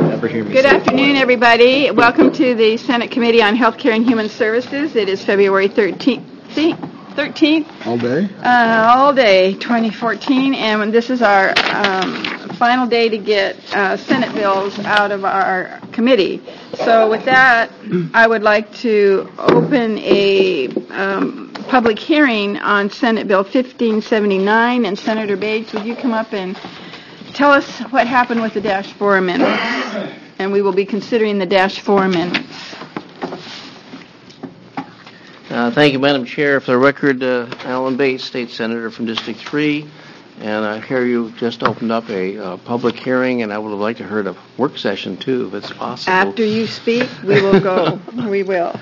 never hear me Good say afternoon, everybody. Welcome to the Senate Committee on Healthcare and Human Services. It is February 13th. 13th? All day? All day, 2014, and this is our final day to get Senate bills out of our committee. So with that, I would like to open a public hearing on Senate Bill 1579, and Senator Bates, would you come up and tell us what happened with the Dash 4 amendments? And we will be considering the Dash 4 amendments. Thank you, Madam Chair. For the record, Alan Bates, State Senator from District 3, and I hear you just opened up a public hearing, and I would have liked to heard a work session, too, if it's possible. After you speak, we will go. We will.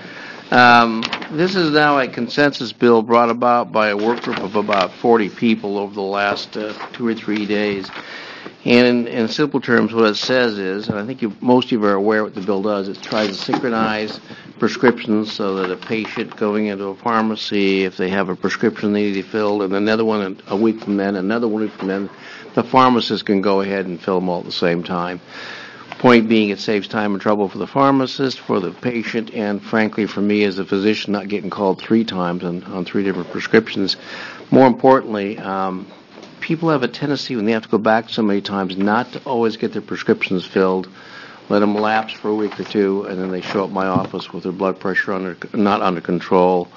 This is now a consensus bill brought about by a work group of about 40 people over the last 2 or 3 days. And in simple terms, what it says is, and I think most of you are aware what the bill does, it tries to synchronize prescriptions so that a patient going into a pharmacy, if they have a prescription they need filled, and another one a week from then, another 1 week from then, the pharmacist can go ahead and fill them all at the same time. Point being, it saves time and trouble for the pharmacist, for the patient, and frankly for me as a physician not getting called 3 times on 3 different prescriptions. More importantly, people have a tendency when they have to go back so many times not to always get their prescriptions filled, let them lapse for a week or 2, and then they show up at my office with their blood pressure not under control,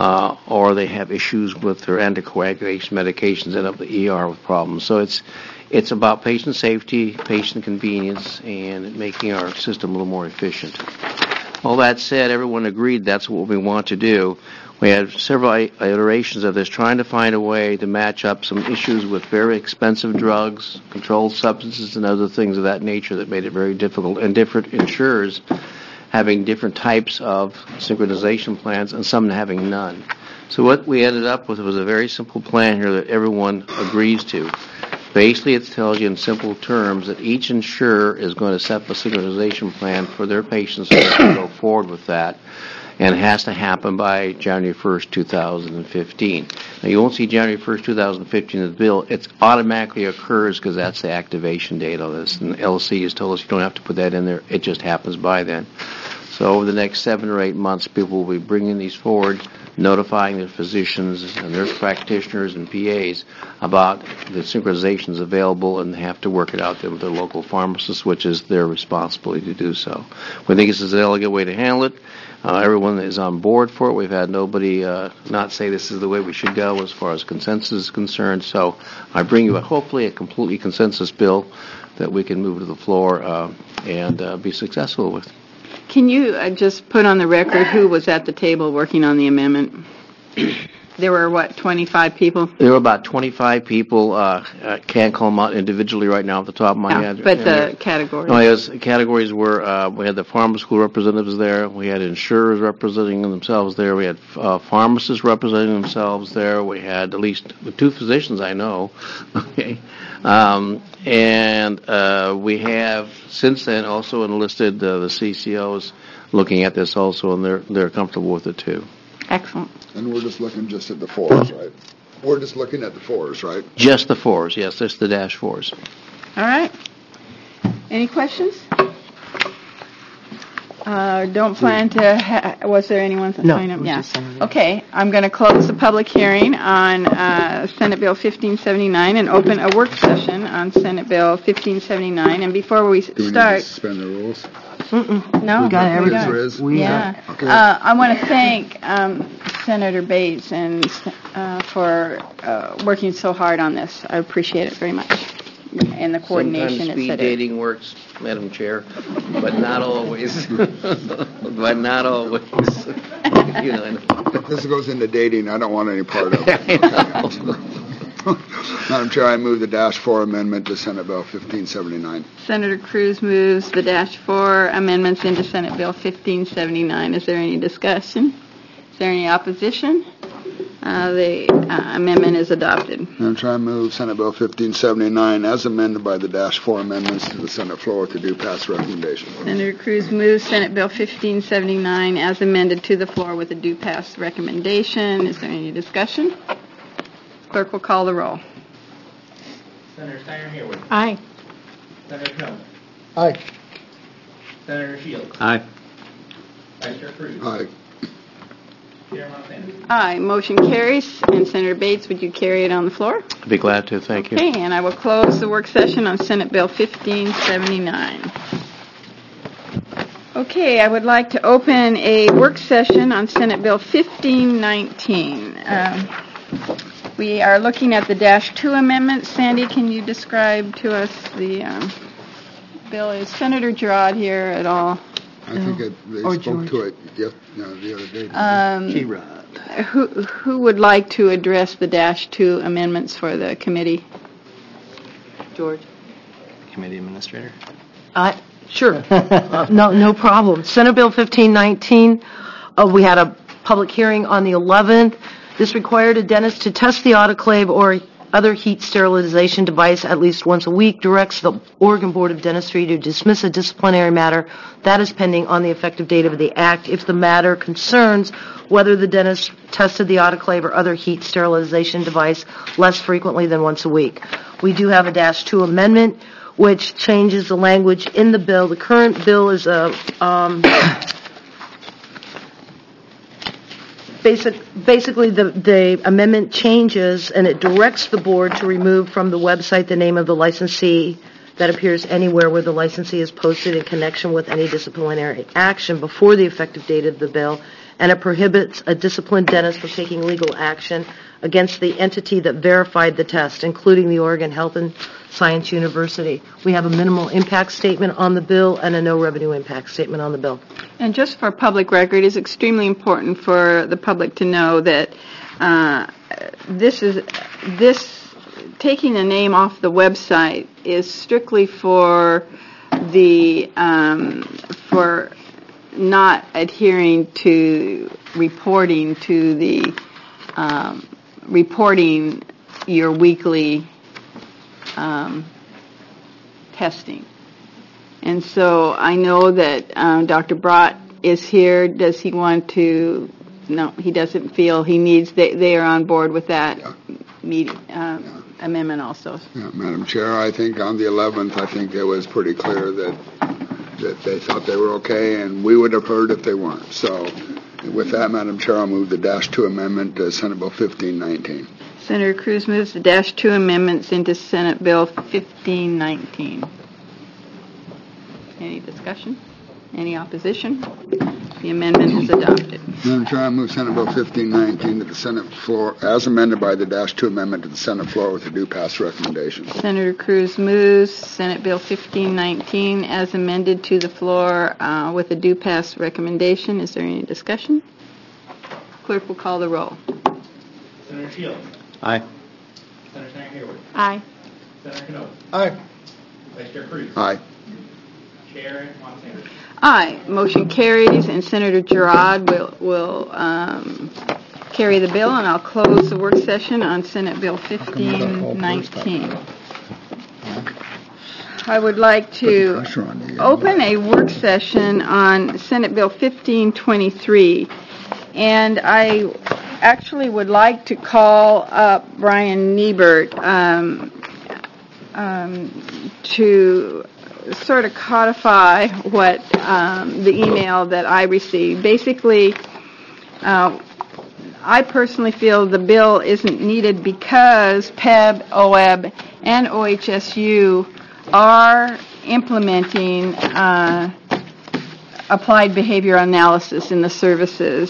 or they have issues with their anticoagulation medications, end up in the ER with problems. So it's about patient safety, patient convenience, and making our system a little more efficient. All that said, everyone agreed that's what we want to do. We had several iterations of this, trying to find a way to match up some issues with very expensive drugs, controlled substances, and other things of that nature that made it very difficult, and different insurers having different types of synchronization plans and some having none. So what we ended up with was a very simple plan here that everyone agrees to. Basically, it tells you in simple terms that each insurer is going to set up a synchronization plan for their patients so they can go forward with that. And it has to happen by January 1st, 2015. Now, you won't see January 1st, 2015 in the bill. It automatically occurs because that's the activation date on this. And LC has told us you don't have to put that in there. It just happens by then. So over the next 7 or 8 months, people will be bringing these forward, notifying their physicians and nurse practitioners and PAs about the synchronizations available, and they have to work it out with their local pharmacists, which is their responsibility to do so. We think this is an elegant way to handle it. Everyone is on board for it. We've had nobody not say this is the way we should go as far as consensus is concerned. So I bring you hopefully a completely consensus bill that we can move to the floor and be successful with. Can you just put on the record who was at the table working on the amendment? There were, 25 people? There were about 25 people. I can't call them out individually right now off the top of my head. But the categories? No, yes, categories were, we had the pharmaceutical representatives there. We had insurers representing themselves there. We had pharmacists representing themselves there. We had at least 2 physicians I know. Okay. And we have since then also enlisted the CCOs looking at this also, and they're comfortable with it too. Excellent. And we're just looking just at the 4s, right? We're just looking at the 4s, right? Just the 4s, yes. Just the Dash 4s. All right. Any questions? Don't plan to. Was there anyone to sign up? Yeah. Okay. I'm going to close the public hearing on Senate Bill 1579 and open a work session on Senate Bill 1579. And before we start, do we need to suspend the rules? No, we got everything. Yeah. Okay. I want to thank Senator Bates and for working so hard on this. I appreciate it very much. And the coordination. Sometimes speed dating works, Madam Chair, but not always. But not always. You know. This goes into dating. I don't want any part of it. Madam Chair, I move the Dash 4 amendment to Senate Bill 1579. Senator Cruz moves the Dash 4 amendments into Senate Bill 1579. Is there any discussion? Is there any opposition? The amendment is adopted. Madam Chair, I move Senate Bill 1579 as amended by the Dash 4 amendments to the Senate floor with the due pass recommendation. Senator Cruz moves Senate Bill 1579 as amended to the floor with a due pass recommendation. Is there any discussion? Clerk will call the roll. Senator Steiner Haywood. Aye. Senator Hill. Aye. Senator Shields. Aye. Vice Chair Cruz. Aye. Chair Montana. Aye, motion carries. And Senator Bates, would you carry it on the floor? I'd be glad to, thank you. Okay, and I will close the work session on Senate Bill 1579. Okay, I would like to open a work session on Senate Bill 1519. We are looking at the -2 amendment. Sandy, can you describe to us the bill? Is Senator Girard here at all? I think they Or spoke George. to it the other day. Who would like to address the -2 amendments for the committee? George? Committee Administrator. Sure. No problem. Senate Bill 1519, we had a public hearing on the 11th. This required a dentist to test the autoclave or other heat sterilization device at least once a week, directs the Oregon Board of Dentistry to dismiss a disciplinary matter that is pending on the effective date of the act if the matter concerns whether the dentist tested the autoclave or other heat sterilization device less frequently than once a week. We do have a -2 amendment, which changes the language in the bill. The current bill is basically the amendment changes, and it directs the board to remove from the website the name of the licensee that appears anywhere where the licensee is posted in connection with any disciplinary action before the effective date of the bill, and it prohibits a disciplined dentist from taking legal action against the entity that verified the test, including the Oregon Health and Science University. We have a minimal impact statement on the bill and a no revenue impact statement on the bill. And just for public record, it's extremely important for the public to know that this taking the name off the website is strictly for the for not adhering to reporting to the reporting your weekly testing. And so I know that Dr. Brott is here. Does he want to? No, he doesn't feel he needs. They are on board with that meeting amendment also. Yeah, Madam Chair, I think on the 11th, I think it was pretty clear that they thought they were okay, and we would have heard if they weren't. So with that, Madam Chair, I'll move the -2 amendment to Senate Bill 1519. Senator Cruz moves the -2 amendments into Senate Bill 1519. Any discussion? Any opposition? The amendment is adopted. Madam Chair, I move Senate Bill 1519 to the Senate floor as amended by the -2 amendment to the Senate floor with a due pass recommendation. Senator Cruz moves Senate Bill 1519 as amended to the floor with a due pass recommendation. Is there any discussion? Clerk will call the roll. Senator Shields. Aye. Senator Hayward. Aye. Senator Cano. Aye. Vice Chair Cruz. Aye. Chair Montana. Aye. Motion carries, and Senator Girard will carry the bill, and I'll close the work session on Senate Bill 1519. I would like to open a work session on Senate Bill 1523, and I actually would like to call up Brian Niebert to sort of codify what the email that I received. Basically, I personally feel the bill isn't needed because PEB, OEB, and OHSU are implementing applied behavior analysis in the services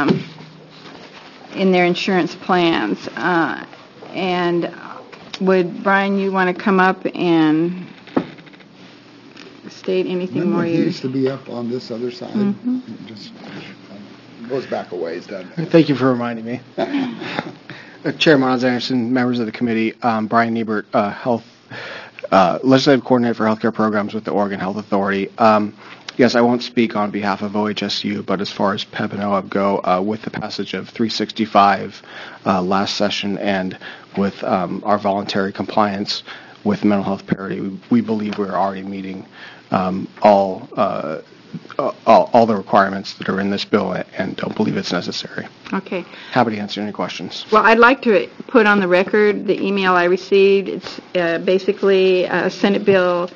in their insurance plans. And would, Brian, you want to come up and state anything more? He used to be up on this other side. Mm-hmm. It just goes back a ways, doesn't it? Thank you for reminding me. Chair Mons Anderson, members of the committee, Brian Niebert, Legislative Coordinator for Healthcare Programs with the Oregon Health Authority. Yes, I won't speak on behalf of OHSU, but as far as PEB and OEB go, with the passage of 365 last session and with our voluntary compliance with mental health parity, we believe we're already meeting all the requirements that are in this bill and don't believe it's necessary. Okay. Happy to answer any questions. Well, I'd like to put on the record the email I received. It's basically Senate Bill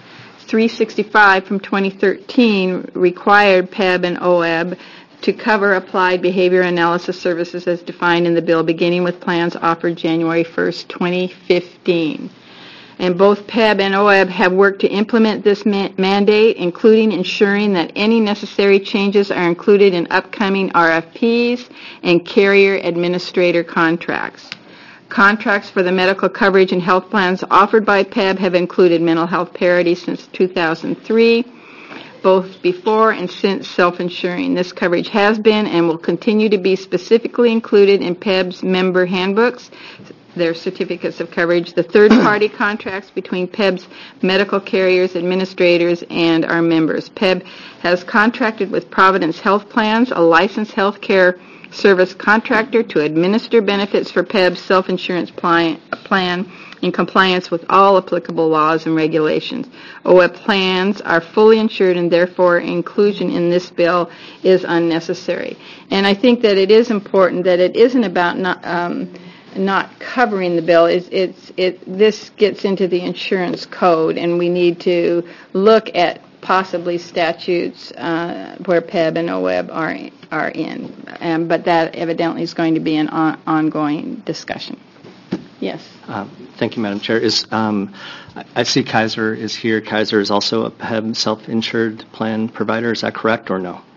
365 from 2013 required PEB and OEB to cover applied behavior analysis services as defined in the bill, beginning with plans offered January 1st, 2015. And both PEB and OEB have worked to implement this mandate, including ensuring that any necessary changes are included in upcoming RFPs and carrier administrator contracts. Contracts for the medical coverage and health plans offered by PEB have included mental health parity since 2003, both before and since self-insuring. This coverage has been and will continue to be specifically included in PEB's member handbooks, their certificates of coverage, the third-party contracts between PEB's medical carriers, administrators, and our members. PEB has contracted with Providence Health Plans, a licensed health care service contractor, to administer benefits for PEB's self-insurance plan in compliance with all applicable laws and regulations. OEB plans are fully insured, and therefore inclusion in this bill is unnecessary. And I think that it is important that it isn't about not covering the bill. This gets into the insurance code, and we need to look at possibly statutes where PEB and OEB are in. But that evidently is going to be an ongoing discussion. Yes. Thank you, Madam Chair. I see Kaiser is here. Kaiser is also a PEB self-insured plan provider. Is that correct or no?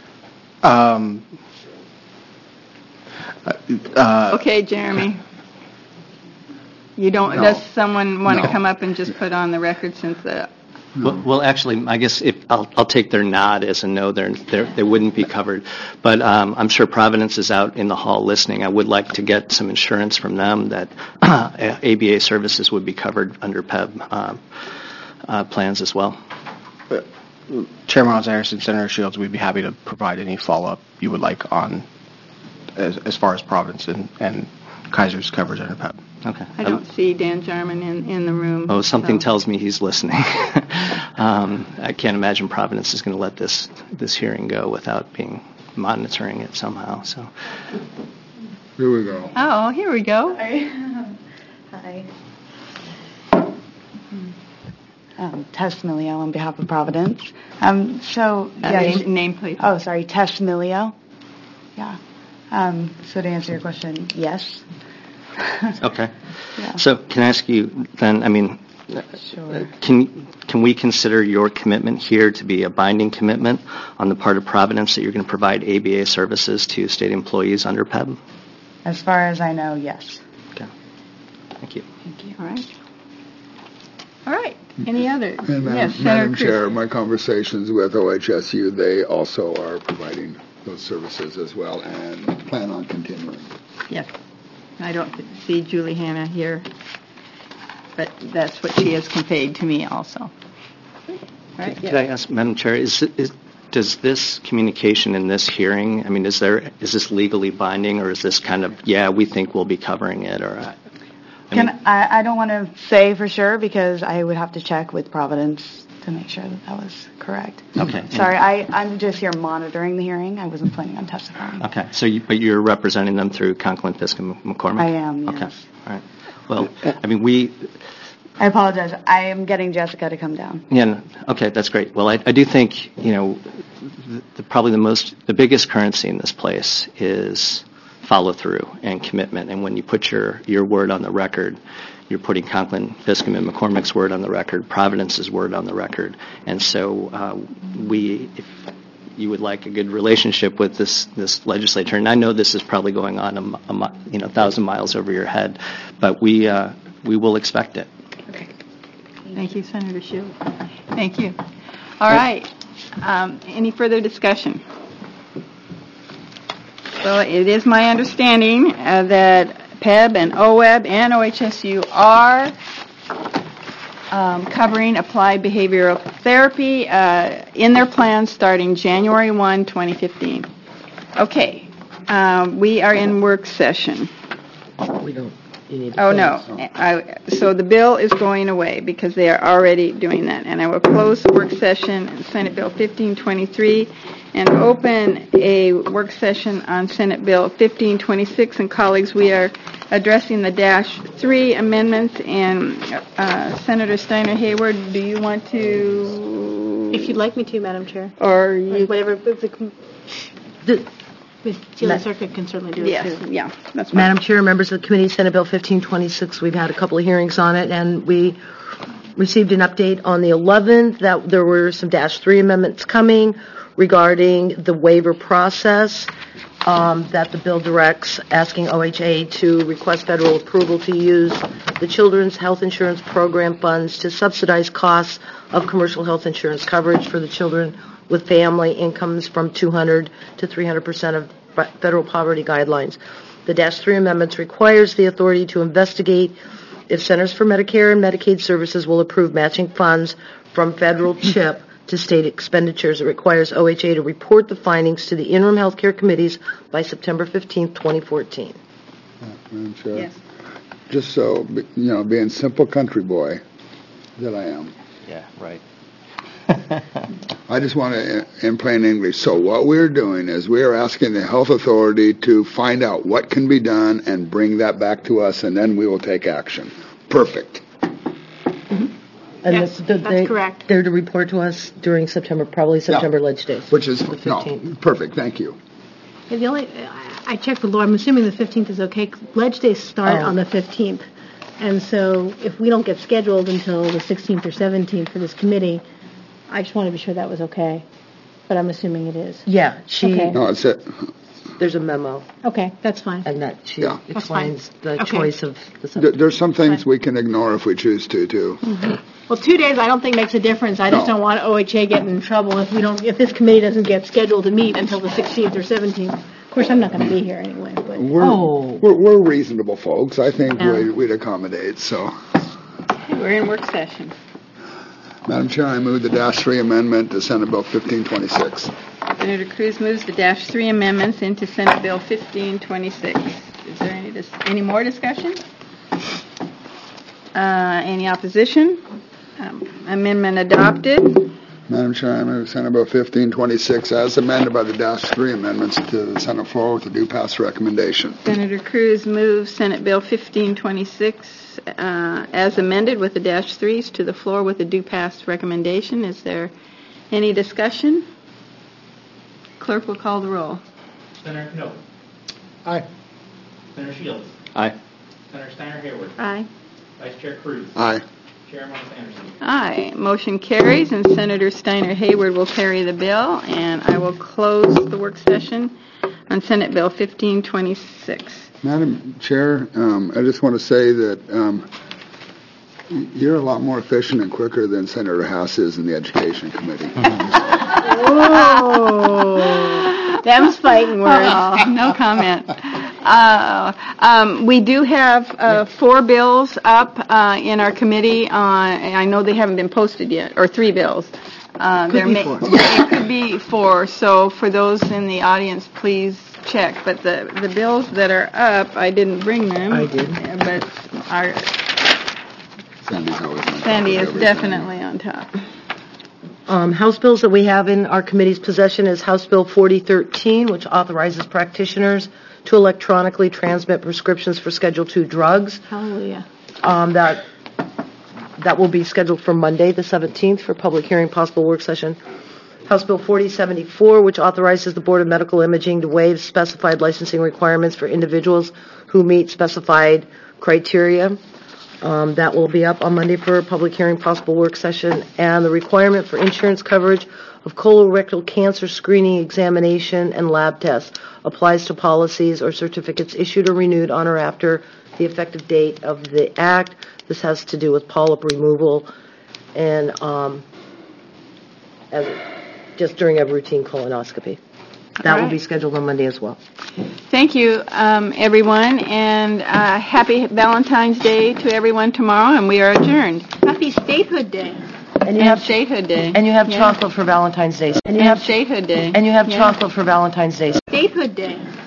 Okay, Jeremy. You don't? No. Does someone want to No. come up and just put on the record since the? Well, actually, I guess I'll take their nod as a no. They wouldn't be covered. But I'm sure Providence is out in the hall listening. I would like to get some assurance from them that ABA services would be covered under PEB plans as well. Chairman Osiris, Senator Shields, we'd be happy to provide any follow-up you would like on as far as Providence and Kaiser's coverage under PEB. Okay. I don't see Dan Jarman in the room. Oh, something so. tells me he's listening. I can't imagine Providence is going to let this hearing go without monitoring it somehow. So. Here we go. Oh, here we go. Hi. Tess Milio on behalf of Providence. Name, please. Oh, sorry, Tess Milio. Yeah. So to answer your question, yes. Okay. Yeah. So can I ask you then, Sure. can we consider your commitment here to be a binding commitment on the part of Providence that you're going to provide ABA services to state employees under PEB? As far as I know, yes. Okay. Thank you. Thank you. All right. All right. Any others? And Yes, Senator Madam Cruz. Chair, my conversations with OHSU, they also are providing those services as well and plan on continuing. Yes. I don't see Julie Hanna here, but that's what she has conveyed to me also. All right. Could I ask, Madam Chair, does this communication in this hearing, is this legally binding, or is this kind of, we think we'll be covering it, or? I don't want to say for sure because I would have to check with Providence to make sure that was correct. Okay. Sorry, I'm just here monitoring the hearing. I wasn't planning on testifying. Okay. But you're representing them through Conklin, Fisk, and McCormick? I am, yes. Okay. All right. Well, I apologize. I am getting Jessica to come down. Yeah. Okay, that's great. Well, I do think, probably the biggest currency in this place is follow through and commitment. And when you put your word on the record, you're putting Conklin, Fisk, and McCormick's word on the record, Providence's word on the record. And so if you would like a good relationship with this legislature, and I know this is probably going on 1,000 miles over your head, but we will expect it. Okay. Thank you, Senator Shields. Thank you. All right. Any further discussion? Well, it is my understanding that PEB and OEB and OHSU are covering applied behavioral therapy in their plans starting January 1, 2015. Okay. We are in work session. We don't. You need to Oh, no. So the bill is going away because they are already doing that. And I will close the work session. Senate Bill 1523 and open a work session on Senate Bill 1526. And colleagues, we are addressing the -3 amendments, and Senator Steiner Hayward, do you want to? If you'd like me to, Madam Chair. Or you? Whatever. Sheila Circuit can certainly do it Yes, too. yeah, that's fine. Madam Chair, members of the committee, Senate Bill 1526, we've had a couple of hearings on it, and we received an update on the 11th that there were some -3 amendments coming regarding the waiver process, that the bill directs asking OHA to request federal approval to use the Children's Health Insurance Program funds to subsidize costs of commercial health insurance coverage for the children with family incomes from 200 to 300% of federal poverty guidelines. The -3 amendments requires the authority to investigate if Centers for Medicare and Medicaid Services will approve matching funds from federal CHIP to state expenditures. It requires OHA to report the findings to the interim health care committees by September 15, 2014. Madam Chair? Yes. Just so, being simple country boy that I am, Yeah, right. I just want to, in plain English, so what we're doing is we're asking the health authority to find out what can be done and bring that back to us, and then we will take action. Perfect. And Yes, that's correct. They're to report to us during September, probably September Ledge Days. Which is, the 15th. perfect, thank you. Yeah, the only, I checked with Laura, I'm assuming the 15th is okay. Ledge Days start Oh. on the 15th. And so if we don't get scheduled until the 16th or 17th for this committee, I just want to be sure that was okay. But I'm assuming it is. Yeah, Okay. No, it's it. there's a memo, Okay, that's fine. and that she Yeah. That's fine. explains the Okay. choice of the subject. There's some things we can ignore if we choose to, too. Well, 2 days I don't think makes a difference. I just No. don't want OHA getting in trouble if this committee doesn't get scheduled to meet until the 16th or 17th. Of course, I'm not going to be here anyway, but. We're reasonable folks. I think Yeah. we'd accommodate, so. We're in work session. Madam Chair, I move the -3 amendment to Senate Bill 1526. Senator Cruz moves the -3 amendments into Senate Bill 1526. Is there any more discussion? Any opposition? Amendment adopted. Madam Chair, I move Senate Bill 1526 as amended by the -3 amendments to the Senate floor with a due pass recommendation. Senator Cruz moves Senate Bill 1526 as amended with the -3s to the floor with a due pass recommendation. Is there any discussion? Clerk will call the roll. Senator Knopf. Aye. Senator Shields. Aye. Senator Steiner Hayward. Aye. Vice Chair Cruz. Aye. Chairman Anderson. Aye. Motion carries, and Senator Steiner Hayward will carry the bill, and I will close the work session on Senate Bill 1526. Madam Chair, I just want to say that you're a lot more efficient and quicker than Senator House is in the Education Committee. Oh, them's fighting words. Oh, no comment. We do have 4 bills up in our committee. I know they haven't been posted yet, or 3 bills. It could be 4. So for those in the audience, please check. But the bills that are up, I didn't bring them. I did. But our Sandy's always on top of Sandy is everything. definitely on top. House bills that we have in our committee's possession is House Bill 4013, which authorizes practitioners to electronically transmit prescriptions for Schedule II drugs. Hallelujah. That will be scheduled for Monday, the 17th, for public hearing, possible work session. House Bill 4074, which authorizes the Board of Medical Imaging to waive specified licensing requirements for individuals who meet specified criteria. That will be up on Monday for public hearing, possible work session. And the requirement for insurance coverage of colorectal cancer screening, examination, and lab tests applies to policies or certificates issued or renewed on or after the effective date of the Act. This has to do with polyp removal and just during a routine colonoscopy. That will right. be scheduled on Monday as well. Thank you, everyone, and happy Valentine's Day to everyone tomorrow, and we are adjourned. Happy Statehood Day. And you And have Statehood Day. and you have Yeah. chocolate for Valentine's Day. And Statehood Day. And you have Yeah. chocolate for Valentine's Day. Statehood Day.